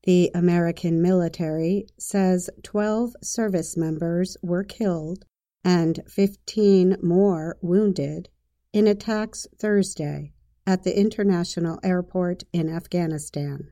The American military says 12 service members were killed and 15 more wounded in attacks Thursday at the international airport in Afghanistan.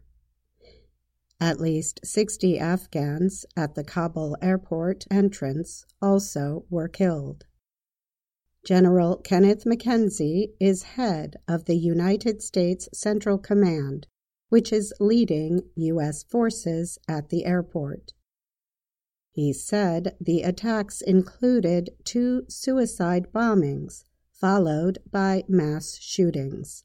At least 60 Afghans at the Kabul airport entrance also were killed. General Kenneth McKenzie is head of the United States Central Command, which is leading U.S. forces at the airport. He said the attacks included 2 suicide bombings, followed by mass shootings.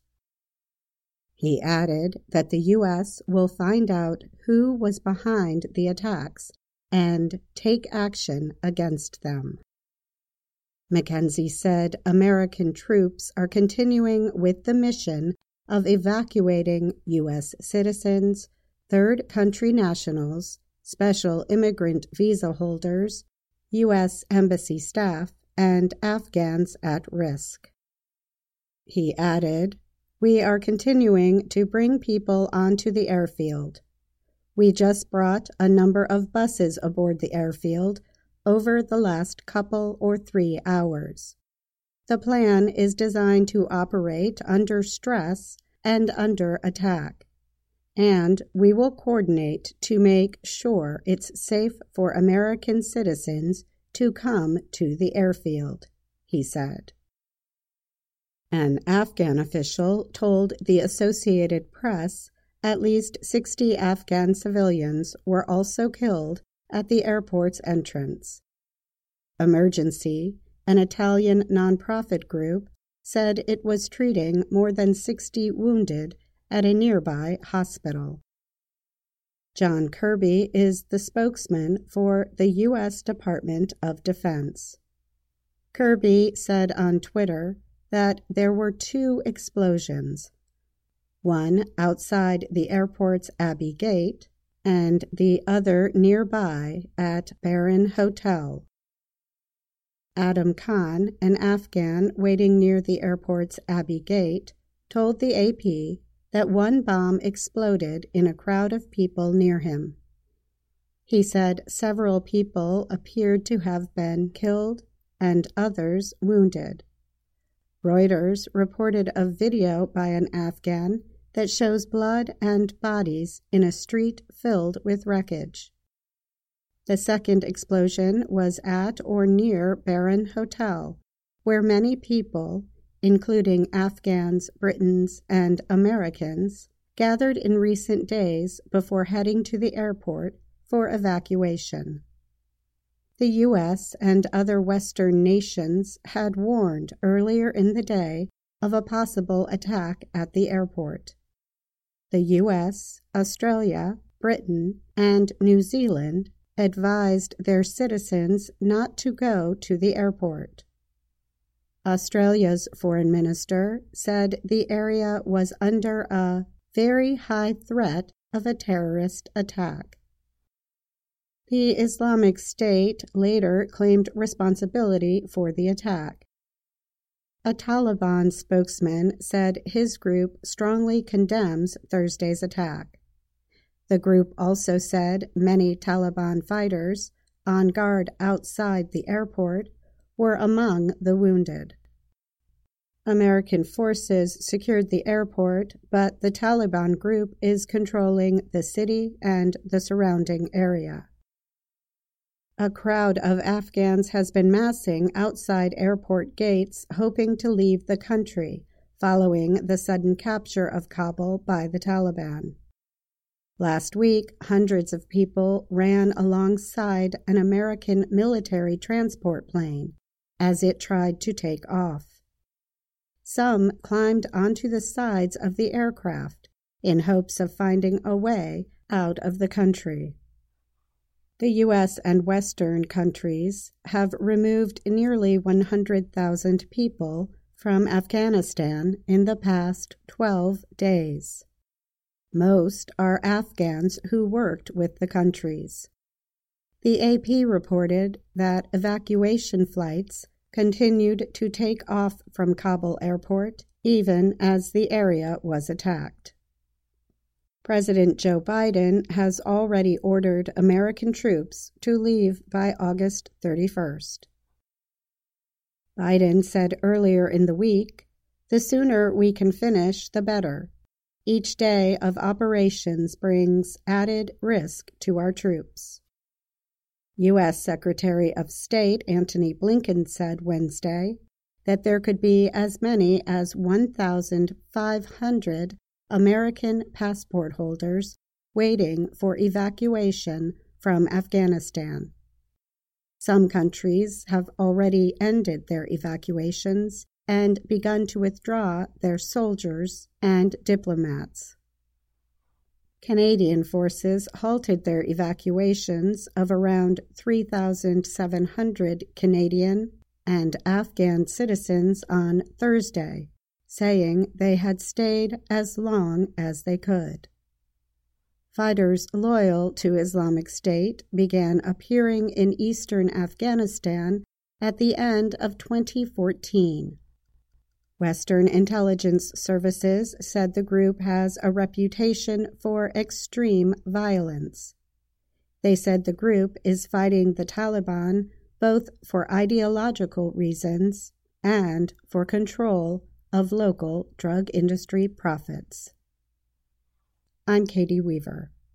He added that the U.S. will find out who was behind the attacks and take action against them. McKenzie said American troops are continuing with the mission of evacuating U.S. citizens, third country nationals, special immigrant visa holders, U.S. Embassy staff, and Afghans at risk. He added, "We are continuing to bring people onto the airfield. We just brought a number of buses aboard the airfield over the last couple or 3 hours. The plan is designed to operate under stress and under attack, and we will coordinate to make sure it's safe for American citizens to come to the airfield," he said. An Afghan official told the Associated Press at least 60 Afghan civilians were also killed at the airport's entrance. Emergency, an Italian nonprofit group, said it was treating more than 60 wounded at a nearby hospital. John Kirby is the spokesman for the U.S. Department of Defense. Kirby said on Twitter that there were 2 explosions, one outside the airport's Abbey Gate and the other nearby at Baron Hotel. Adam Khan, an Afghan waiting near the airport's Abbey Gate, told the AP that one bomb exploded in a crowd of people near him. He said several people appeared to have been killed and others wounded. Reuters reported a video by an Afghan that shows blood and bodies in a street filled with wreckage. The second explosion was at or near Baron Hotel, where many people, including Afghans, Britons, and Americans, gathered in recent days before heading to the airport for evacuation. The U.S. and other Western nations had warned earlier in the day of a possible attack at the airport. The U.S., Australia, Britain, and New Zealand advised their citizens not to go to the airport. Australia's foreign minister said the area was under a very high threat of a terrorist attack. The Islamic State later claimed responsibility for the attack. A Taliban spokesman said his group strongly condemns Thursday's attack. The group also said many Taliban fighters on guard outside the airport were among the wounded. American forces secured the airport, but the Taliban group is controlling the city and the surrounding area. A crowd of Afghans has been massing outside airport gates hoping to leave the country following the sudden capture of Kabul by the Taliban. Last week, hundreds of people ran alongside an American military transport plane as it tried to take off. Some climbed onto the sides of the aircraft in hopes of finding a way out of the country. The U.S. and Western countries have removed nearly 100,000 people from Afghanistan in the past 12 days. Most are Afghans who worked with the countries. The AP reported that evacuation flights continued to take off from Kabul airport even as the area was attacked. President Joe Biden has already ordered American troops to leave by August 31st. Biden said earlier in the week, "The sooner we can finish, the better. Each day of operations brings added risk to our troops." U.S. Secretary of State Antony Blinken said Wednesday that there could be as many as 1,500 American passport holders waiting for evacuation from Afghanistan. Some countries have already ended their evacuations and begun to withdraw their soldiers and diplomats. Canadian forces halted their evacuations of around 3,700 Canadian and Afghan citizens on Thursday, saying they had stayed as long as they could. Fighters loyal to Islamic State began appearing in eastern Afghanistan at the end of 2014. Western intelligence services said the group has a reputation for extreme violence. They said the group is fighting the Taliban both for ideological reasons and for control of local drug industry profits. I'm Katie Weaver.